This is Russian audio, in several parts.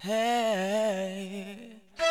Hey.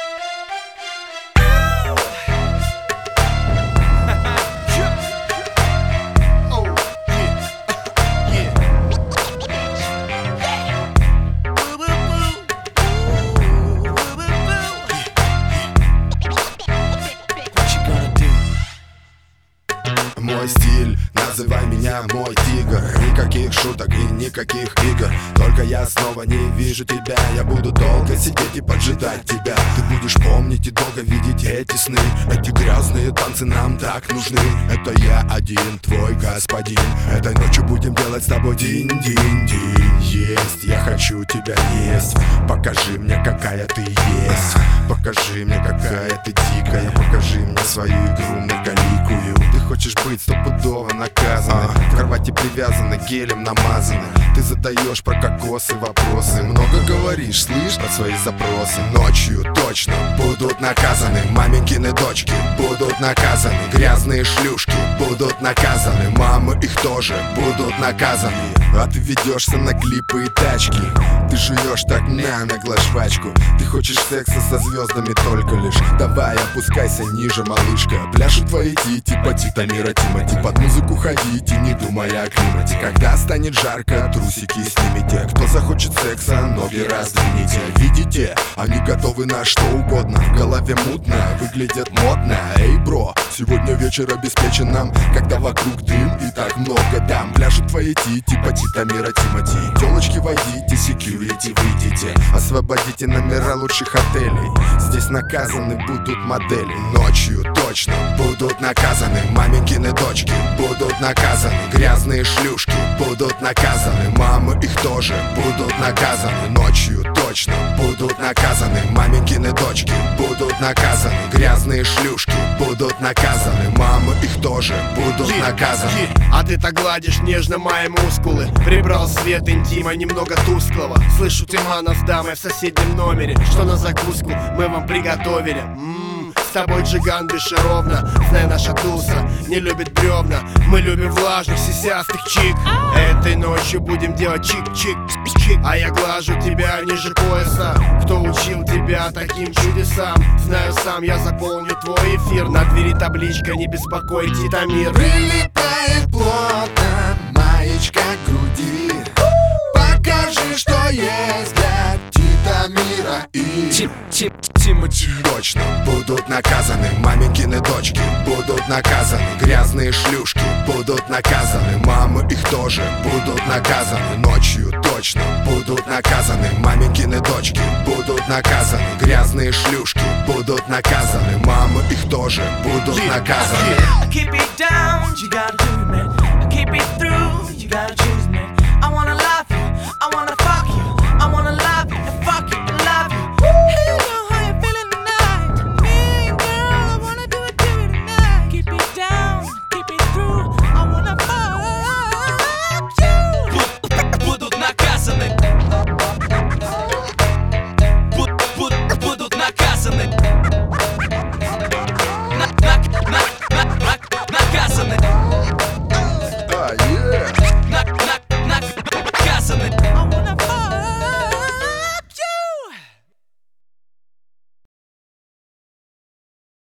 Мой стиль, называй меня мой тигр. Никаких шуток и никаких игр. Только я снова не вижу тебя. Я буду долго сидеть и поджидать тебя. Ты будешь помнить и долго видеть эти сны. Эти грязные танцы нам так нужны. Это я один, твой господин. Этой ночью будем делать с тобой динь-динь-динь. Есть, я хочу тебя есть. Покажи мне, какая ты есть. Покажи мне, какая ты дикая. Покажи мне свою игру многоликую. Ты хочешь быть стопудово наказанным. В кровати привязаны, гелем намазаны. Ты задаешь про кокосы вопросы. Много говоришь, слышь, про свои запросы. Ночью точно будут наказаны. Маменькины дочки будут наказаны. Грязные шлюшки будут наказаны. Мамы их тоже будут наказаны. А ты ведешься на клипы и тачки. Ты жуешь так нагло жвачку. Ты хочешь секса со звездами только лишь. Давай опускайся ниже, малышка. Пляшут твои типа Титамира Тимати. Под музыку ходите, не думая о климате. Когда станет жарко, трусики снимите. Кто захочет секса, ноги раздвините. Видите, они готовы на что угодно. В голове мутно, выглядят модно. Эй, бро, сегодня вечер обеспечен нам. Когда вокруг дым и так много дам. Пляшут твои типа Титамира Тимати. Телочки, войдите, security, выйдите. Освободите номера лучших отелей. Здесь наказаны будут модели. Ночью точно будут наказаны. Маменькины дочки будут наказаны. Грязные шлюшки будут наказаны. Мамы их тоже будут наказаны. Ночью точно будут наказаны. Маменькины дочки будут наказаны. Грязные шлюшки будут наказаны. Мамы их тоже будут наказаны. А ты так гладишь нежно мои мускулы. Прибрал свет интима немного тусклого. Слышу, Тимана с дамой в соседнем номере. Что на закуску мы вам приготовили. С тобой джиган дыши ровно. Знай, наша туса не любит бревна. Мы любим влажных, сисястых чик. Этой ночью будем делать чик-чик-чик. А я глажу тебя ниже пояса. Кто учил тебя таким чудесам? Знаю сам, я заполню твой эфир. На двери табличка «Не беспокой, Титамир». Прилипает плотно маечка к груди. Покажи, что есть для Титамира и Тимати. Точно будут наказаны. Маменькины дочки будут наказаны. Грязные шлюшки будут наказаны. Мамы их тоже будут наказаны. Ночью точно будут наказаны. Маменькины дочки будут наказаны. Грязные шлюшки будут наказаны. Мамы их тоже будут наказаны. Keep it down, you gotta do it, man. Keep it through, you gotta choose